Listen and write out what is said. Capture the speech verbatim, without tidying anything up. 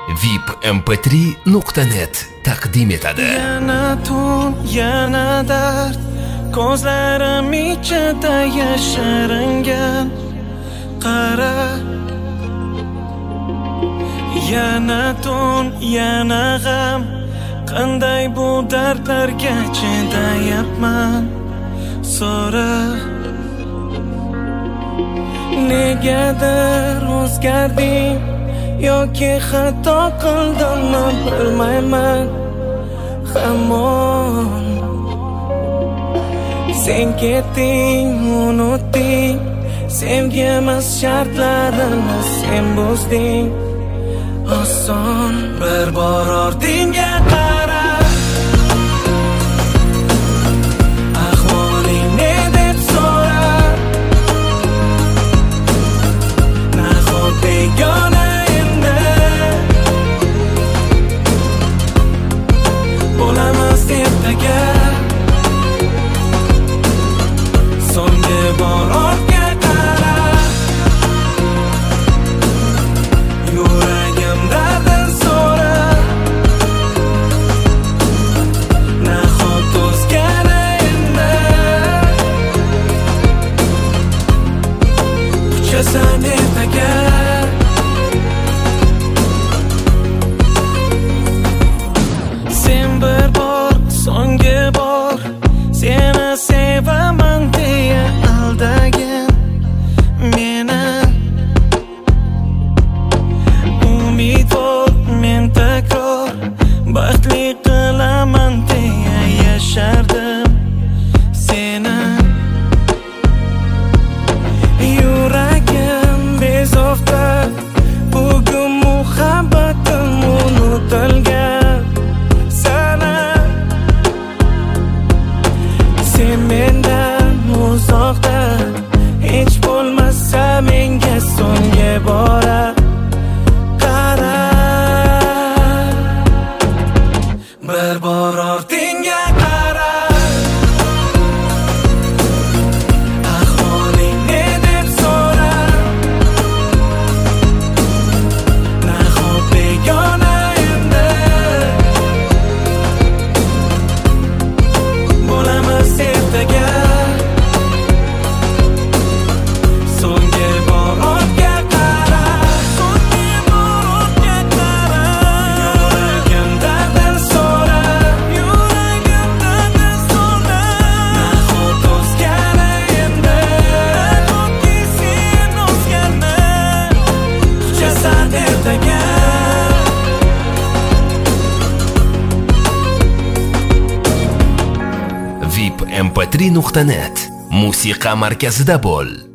V I P M P три nuqta net taqdim etadi. Yana tun, yana dard, ko'zlarim ichida yashiringan. Qara, yana tun, yana g'am, qanday bu dardlarga chidayapman. So'ra, negadir o'zgarding yoki xato qildimmi bilmayman. Hamon sen ketding, unutding, sevgi emas shartlarini sen buzding. Oson bir bor ortingga qara, ahvoling ne deb so'ra. Nahot begona endi bo'lamiz ertaga. So'nggi bor ortga qara, yuragim dardin so'ra. Nahot o'zgara endi uchasan ertaga. Sen bir bor, so'nggi bor seni sevaman deya aldagin meni. Umidvor men takror baxtli qilaman deya yashardim seni. Yuragim bezovta, bugun muhabbatim unutilgan sana. Sen mendan uzoqda, hech bo'lmasa menga so'nggi bora qara. Bir bor ortingga qara, ahvoling ne deb so'ra. Nahot begona endi bo'lamiz ertaga. So'nggi bor ortga qara, so'nggi bor ortga qara. Yuragim dardin so'ra, yuragim dardin so'ra. Nahot o'zgara endi, nahotki sen o'zgarma, uchasan ertaga. V I P M P три nuqta net musiqa markazida bo'l.